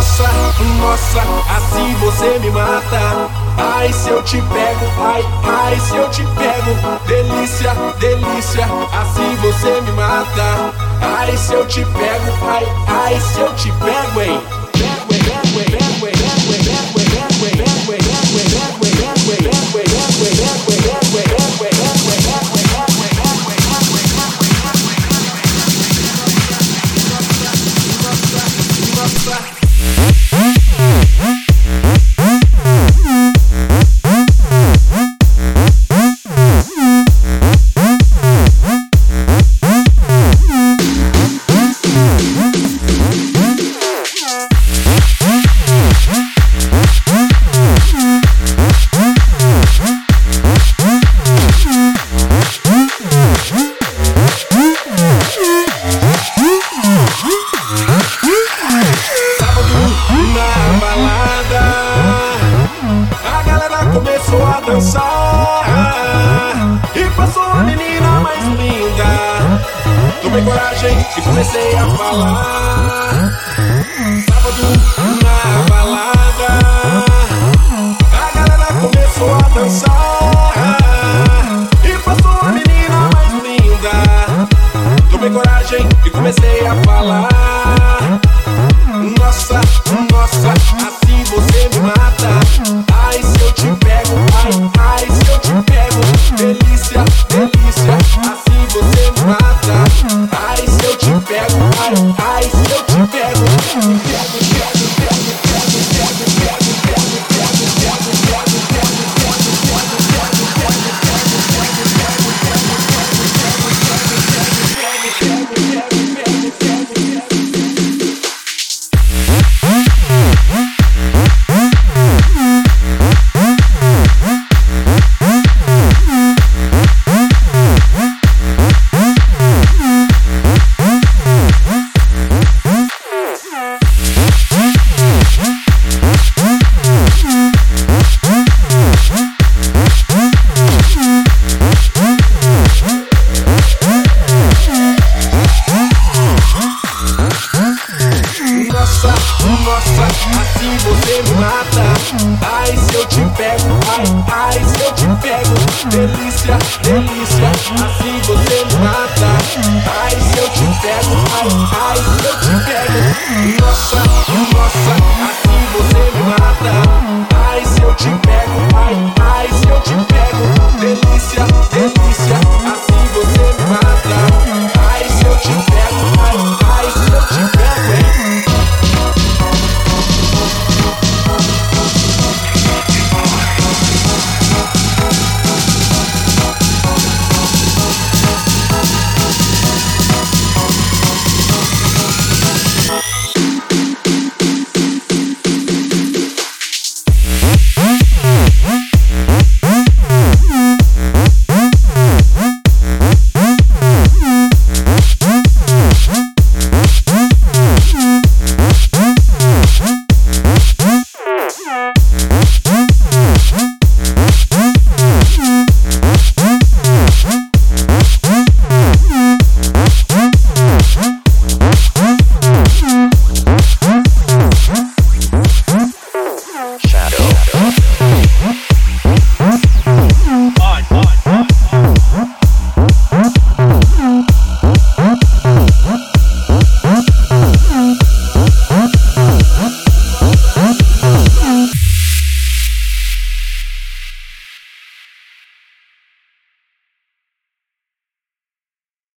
Nossa, nossa, assim você me mata. Ai, se eu te pego, ai, ai, se eu te pego. Delícia, delícia, assim você me mata. Ai, se eu te pego, ai, ai, se eu te pego, hein. Começou a dançar e passou a menina mais linda. Tomei coragem e comecei a falar. Sábado na balada, a galera começou a dançar e passou a menina mais linda. Tomei coragem e comecei a falar. Nossa, nossa, assim você me mata. Ai, se eu te pego, ai, ai, se eu te pego. Delícia, delícia, assim você me mata. Ai, se eu te pego, ai, ai, se eu te pego. Nossa, assim você me mata. Ai, se eu te pego, ai, ai, se eu te pego. Delícia, delícia.